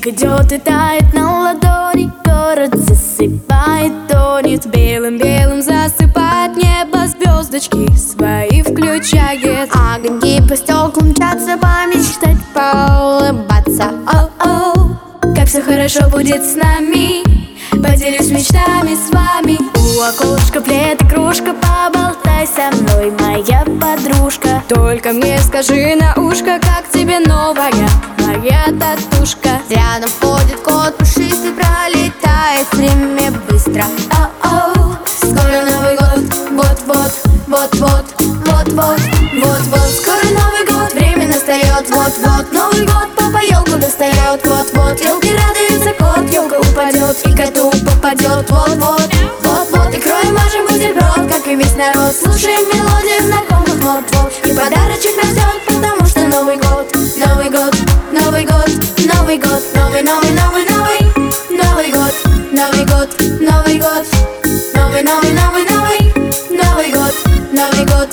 Снег идет и тает на ладони, город засыпает, тонет, белым-белым засыпает небо, звездочки свои включает. Огоньки по стеклам мчатся, помечтать, поулыбаться. О-о, как все хорошо будет с нами, поделюсь мечтами с вами. У окошка плед и кружка, поболтай со мной, моя подружка. Только мне скажи на ушко, как тебе новая моя татушка. Рядом ходит кот пушистый, пролетает время быстро. О-о, Скоро Новый год, вот-вот, вот-вот, вот-вот, вот-вот. Скоро Новый год, время настает, вот-вот. Новый год, папа елку достает, вот-вот. Елки радуется кот, елка упадет и коту попадет, вот-вот, вот-вот. И кроем можем бутерброд, как и весь народ. Слушаем мелодию знакомых нот-вот. И подарочек нас ждет, потому что Новый год, Новый год, Новый год, Новый год, новый, новый, новый, новый, Новый год, Новый год, Новый год, новый, новый, новый, новый, Новый год, Новый год.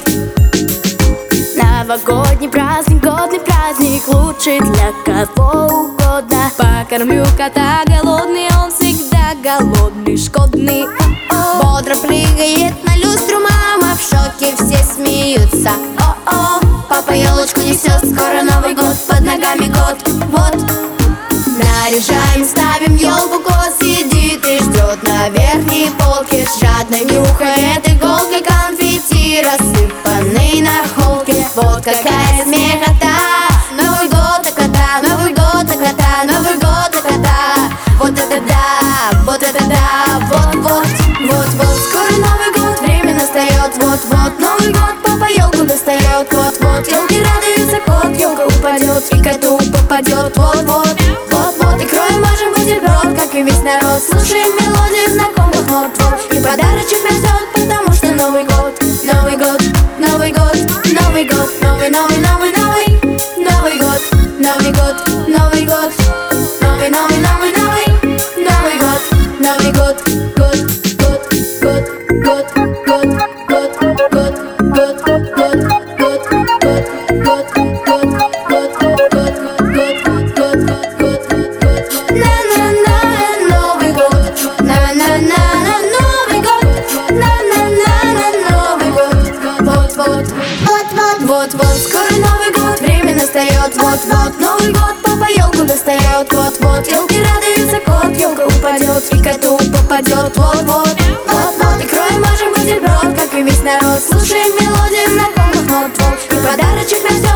новогодний праздник, годный праздник, лучший для кого угодно. Покормлю кота, голодный он всегда голодный, шкодный. О-о. Бодро прыгает на люстру мама, в шоке все смеются. О-о, папа елочку несет, скоро Новый год, под ногами год, вот. Наряжаем, ставим елку, кот сидит и ждет на верхней полке. Жадно нюхает иголкой конфетти, рассыпанный на холке. Вот какая смехота, Новый год у кота, Новый год у кота, Новый год у кота. Вот это да, вот это да, вот-вот, вот-вот. Скоро Новый год, время настает, вот-вот. Новый год, папа елку достает, вот-вот. Елки радуется кот, елка упадет и коту попадет, вот-вот, вот-вот. И кроем можем бутерброд, как и весь народ. Слушаем мелодию знакомых нот-вот. И подарочек нас ждет, потому что Новый год, Новый год, Новый год, Новый год, новый, новый, новый, новый, Новый год, Новый год, Новый год, новый, новый, новый, новый, Новый год, Новый год, год, год, год, год, год, год, год, год, год, год, год, год, год, год, год. На-на-на, Новый год, на-на-на, Новый год, на-на-на, Новый год, вот-вот, вот-вот, вот-вот. Скоро Новый год, время настает, вот-вот. Новый год, папа елку достает, вот-вот. Елки радуется кот, елка упадет и коту попадет, вот-вот, вот-вот. И кроем можем бутерброд, как и весь народ. Слушаем мелодию знакомых нот-вот. И подарочек нас ждет,